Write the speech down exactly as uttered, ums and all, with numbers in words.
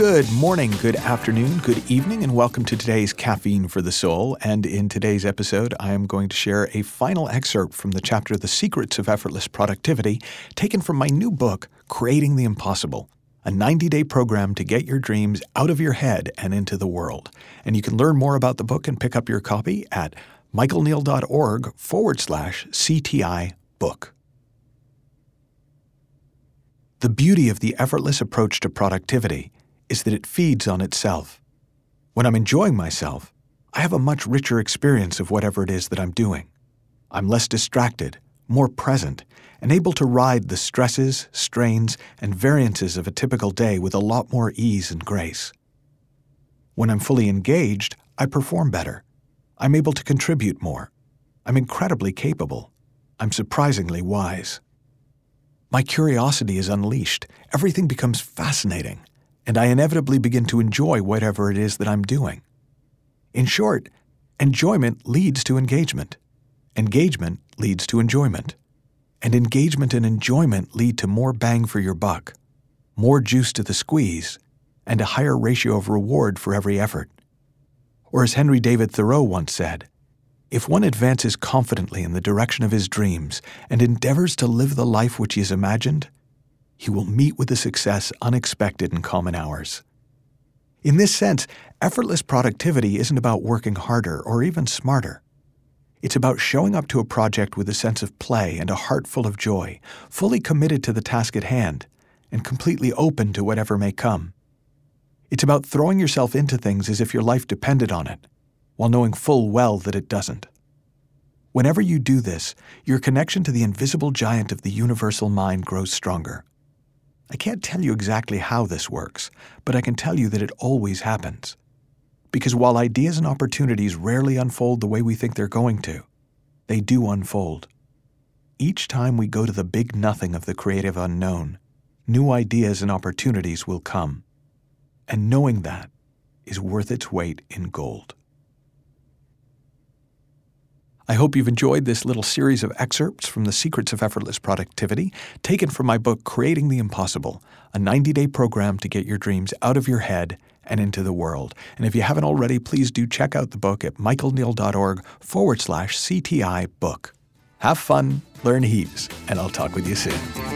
Good morning, good afternoon, good evening, and welcome to today's Caffeine for the Soul. And in today's episode, I am going to share a final excerpt from the chapter The Secrets of Effortless Productivity, taken from my new book, Creating the Impossible, a ninety-day program to get your dreams out of your head and into the world. And you can learn more about the book and pick up your copy at michaelneal.org forward slash CTI book. The beauty of the effortless approach to productivity is that it feeds on itself. When I'm enjoying myself, I have a much richer experience of whatever it is that I'm doing. I'm less distracted, more present, and able to ride the stresses, strains, and variances of a typical day with a lot more ease and grace. When I'm fully engaged, I perform better. I'm able to contribute more. I'm incredibly capable. I'm surprisingly wise. My curiosity is unleashed. Everything becomes fascinating, and I inevitably begin to enjoy whatever it is that I'm doing. In short, enjoyment leads to engagement. Engagement leads to enjoyment. And engagement and enjoyment lead to more bang for your buck, more juice to the squeeze, and a higher ratio of reward for every effort. Or as Henry David Thoreau once said, if one advances confidently in the direction of his dreams and endeavors to live the life which he has imagined, he will meet with a success unexpected in common hours. In this sense, effortless productivity isn't about working harder or even smarter. It's about showing up to a project with a sense of play and a heart full of joy, fully committed to the task at hand, and completely open to whatever may come. It's about throwing yourself into things as if your life depended on it, while knowing full well that it doesn't. Whenever you do this, your connection to the invisible giant of the universal mind grows stronger. I can't tell you exactly how this works, but I can tell you that it always happens. Because while ideas and opportunities rarely unfold the way we think they're going to, they do unfold. Each time we go to the big nothing of the creative unknown, new ideas and opportunities will come. And knowing that is worth its weight in gold. I hope you've enjoyed this little series of excerpts from The Secrets of Effortless Productivity, taken from my book, Creating the Impossible, a ninety-day program to get your dreams out of your head and into the world. And if you haven't already, please do check out the book at michaelneal.org forward slash CTI book. Have fun, learn heaps, and I'll talk with you soon.